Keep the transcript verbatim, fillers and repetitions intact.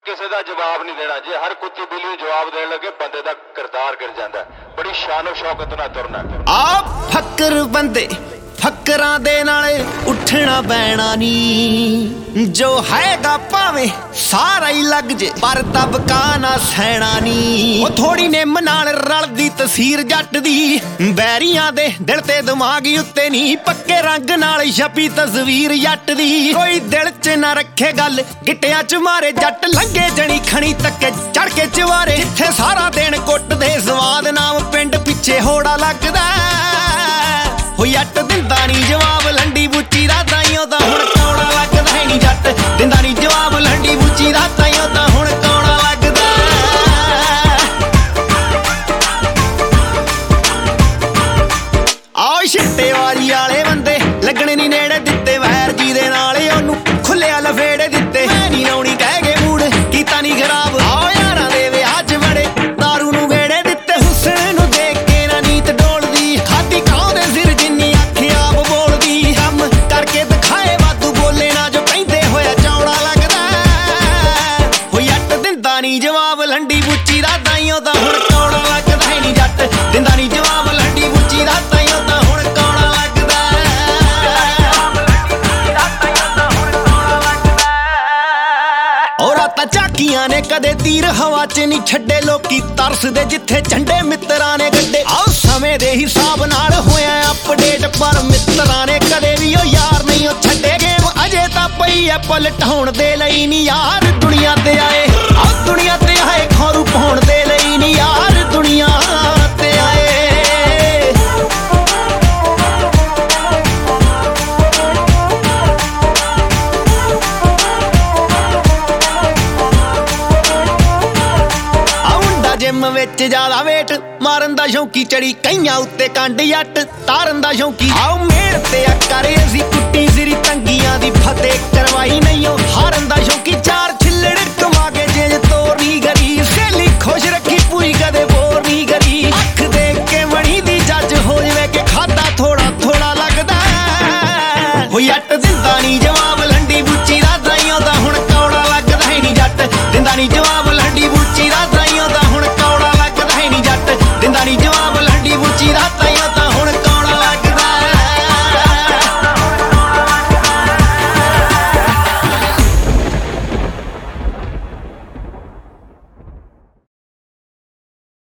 ਕਿਸੇ ਦਾ ਜਵਾਬ ਨਹੀਂ ਦੇਣਾ। ਜੇ ਹਰ ਕੁੱਤੀ ਬਿੱਲੀ ਨੂੰ ਜਵਾਬ ਦੇਣ ਲੱਗੇ ਬੰਦੇ ਦਾ ਕਿਰਦਾਰ ਗਿਰ ਜਾਂਦਾ। ਬੜੀ ਸ਼ਾਨੋ ਸ਼ੌਕਤ ਨਾਲ ਤੁਰਨਾ। ਆ ਫੱਕਰ ਬੰਦੇ ਫੱਕਰਾਂ ਦੇ ਨਾਲੇ ਉੱਠਣਾ ਬੈਣਾ ਨੀ, ਜੋ ਹੈਗਾ ਭਾਵੇਂ ਸਾਰਾ ਹੀ ਲੱਗ ਜੇ ਪਰ ਦਬਕਾ ਨਾ ਸਹਿਣਾ ਨੀ। ਉਹ ਥੋੜੀ ਨਿੰਮ ਨਾਲ ਰਲਦੀ ਤਸੀਰ ਜੱਟ ਦੀ, ਬੈਰੀਆਂ ਦੇ ਦਿਲ ਤੇ ਦਿਮਾਗ ਉੱਤੇ ਨੀ, ਪੱਕੇ ਰੰਗ ਨਾਲ ਛਪੀ ਤਸਵੀਰ ਜੱਟ ਦੀ। ਕੋਈ ਦਿਲ ਚ ਨਾ ਰੱਖੇ ਗੱਲ, ਗਿੱਟਿਆਂ ਚ ਮਾਰੇ ਜੱਟ ਲੰਗੇ ਜਣੀ ਖਣੀ ਤੱਕੇ ਚੜ ਕੇ ਚਵਾਰੇ। ਜਿੱਥੇ ਸਾਰਾ ਦਿਨ ਕੁੱਟਦੇ ਸਵਾਦ ਨਾਮ ਪਿੰਡ ਪਿੱਛੇ ਹੋੜਾ ਲੱਗਦਾ। ਹੋ ਜੱਟ ਦਿੰਦਾ ਨੀ ਜਵਾਬ ਲੰਡੀ ਬੁੱਚੀ ਦਾ, ਤਾਈਓ ਤਾਂ ਹੁਣ ਕੌੜਾ ਲੱਗਦਾ ਹੈ ਨੀ। ਜੱਟ ਦਿੰਦਾ ਨੀ ਜਵਾਬ ਲੰਡੀ ਬੁੱਚੀ ਦਾ, ਤਾਈਓ ਤਾਂ ਹੁਣ ਕੌੜਾ ਲੱਗਦਾ। ਆਓ ਛਿੱਟੇ ਵਾਲੀ ਵਾਲੇ ਬੰਦੇ ਲੱਗਣੇ ਨੀ ਨੇੜੇ ਦਿੱਤੇ, ਵੈਰ ਜੀ ਦੇ ਨਾਲ ਉਹਨੂੰ ਖੁੱਲਿਆ ਲਫੇੜੇ ਦਿੱਤੇ। ਮੈਂ ਨੀ ਲਾਉਣੀ ਕਹਿ ਕੇ ਮੂਡ ਕੀਤਾ ਨੀ ਖਰਾਬ। ਆਓ ਯਾਰਾਂ ਦੇ ਵਿਆਹ ਚ ਬੜੇ ਦਾਰੂ ਨੂੰ ਵੇੜੇ ਦਿੱਤੇ, ਹੁਸਨ ਨੂੰ ਦੇਖ ਕੇ ਨਾ ਨੀਤ ਡੋਲਦੀ। ਖਾਦੀ ਕਾਂ ਦੇ ਸਿਰ ਜਿੰਨੀ ਅੱਖ ਆਪ ਬੋਲਦੀ, ਕੰਮ ਕਰਕੇ ਦਿਖਾਏ ਵਾਧੂ ਬੋਲੇ ਨਾ ਜੋ ਕਹਿੰਦੇ ਹੋਇਆ ਚੌੜਾ ਲੱਗਦਾ। ਹੋ ਜੱਟ ਦਿੰਦਾ ਨੀ ਜਵਾਬ ਲੰਡੀ ਬੁੱਚੀ ਦਾ, ਤਾਈਓ ਤਾਂ ਹੁਣ ਕੌੜਾ ਲੱਗਦਾ ਹੈ ਨੀ। ਜੱਟ ਦਿੰਦਾ ਨੀ ਜਵਾਬ ਲੰਡੀ ਬੁੱਚੀ ਦਾ, ਤਾਈਓ ਤਾਂ ਹੁਣ ਕੌੜਾ ਲੱਗਦਾ। ਉਹ ਰਾਤਾਂ ਝਾਕੀਆਂ ਨੇ ਕਦੇ ਤੀਰ ਹਵਾ ਚ ਨਹੀਂ ਛੱਡੇ, ਲੋਕੀ ਤਰਸਦੇ ਜਿੱਥੇ ਝੰਡੇ ਮਿੱਤਰਾਂ ਨੇ ਗੱਡੇ। ਆਹ ਸਮੇਂ ਦੇ ਹਿਸਾਬ ਨਾਲ ਹੋਇਆ ਅਪਡੇਟ, ਪਰ ਮਿੱਤਰਾਂ ਨੇ ਕਦੇ ਵੀ ਉਹ ਯਾਰ ਨਹੀਂ ਉਹ ਛੱਡੇ। ਗੇਮ ਅਜੇ ਤਾਂ ਪਈ ਐ ਪਲਟਾਉਣ ਦੇ ਲਈ ਨੀ ਯਾਰ ਦੁਨੀਆ ਤੇ ਆਏ। ਆਹ ਦੁਨੀਆ ਤੇ ਆਏ ਖੌਰੂ ਪਾਉਣ ਦੇ ਲਈ ਨੀ ਯਾਰ ਦੁਨੀਆ ਤੇ ਆਏ। ਜਿੰਮ ਵਿੱਚ ਜ਼ਿਆਦਾ ਵੇਟ ਮਾਰਨ ਦਾ ਸ਼ੌਂਕੀ, ਚੜੀ ਕਈਆਂ ਉੱਤੇ ਕੰਡ ਜੱਟ ਤਾਰਨ ਦਾ ਸ਼ੌਂਕੀ। ਆਓ ਮੇਰ ਤੇ ਆ ਕਰੇ ਅਸੀਂ ਕੁੱਟੀ ਸਿਰੀ ਤੰਗੀਆਂ ਦੀ